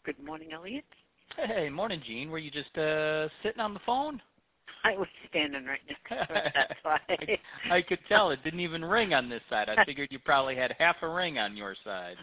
Good morning, Elliot. Hey, morning, Gene. Were you just sitting on the phone? I was standing right next to it, that's why. I could tell. It didn't even ring on this side. I figured you probably had half a ring on your side.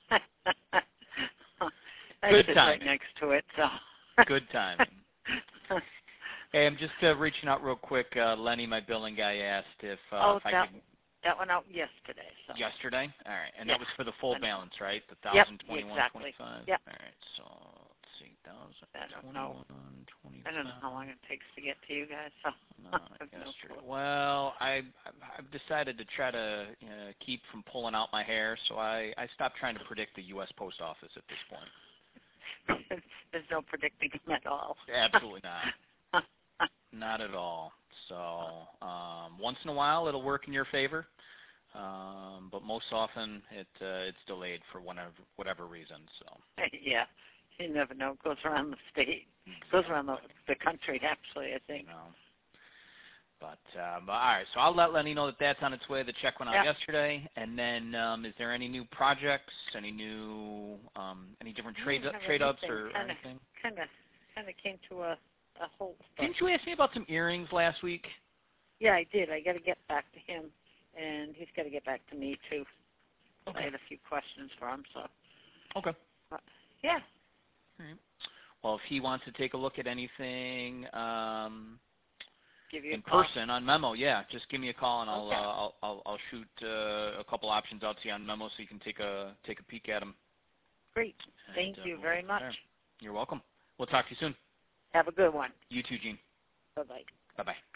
I Good sit timing. right next to it, so. Good timing. Hey, I'm just reaching out real quick. Lenny, my billing guy, asked if I could... That went out yesterday. So. Yesterday? All right. And yeah. that was for the full balance, right? The Yep, 1,021.25? exactly. Yep. All right. So, let's see. I don't know 1,021.25. I don't know how long it takes to get to you guys, so. Yesterday. Well, I've decided to try to keep from pulling out my hair, so I stopped trying to predict the U.S. Post Office at this point. There's no predicting them at all. Absolutely not. Not at all. So once in a while it'll work in your favor, but most often it's delayed for whatever reason. So yeah, you never know. It goes around the state, goes around the country. Actually, I think. No. But all right, so I'll let Lenny know that that's on its way. The check went out yesterday, and then is there any new projects, any new any different trade-ups or anything? Kind of came to a halt. Didn't you ask me about some earrings last week? Yeah, I did. I got to get back to him, and he's got to get back to me too. Okay. I had a few questions for him, so. Okay. Yeah. All right. Well, if he wants to take a look at anything give you in person on Memo, yeah, just give me a call, and okay. I'll shoot a couple options out to you on Memo so you can take a peek at them. Great. Thank you very much. You're welcome. We'll talk to you soon. Have a good one. You too, Gene. Bye-bye. Bye-bye.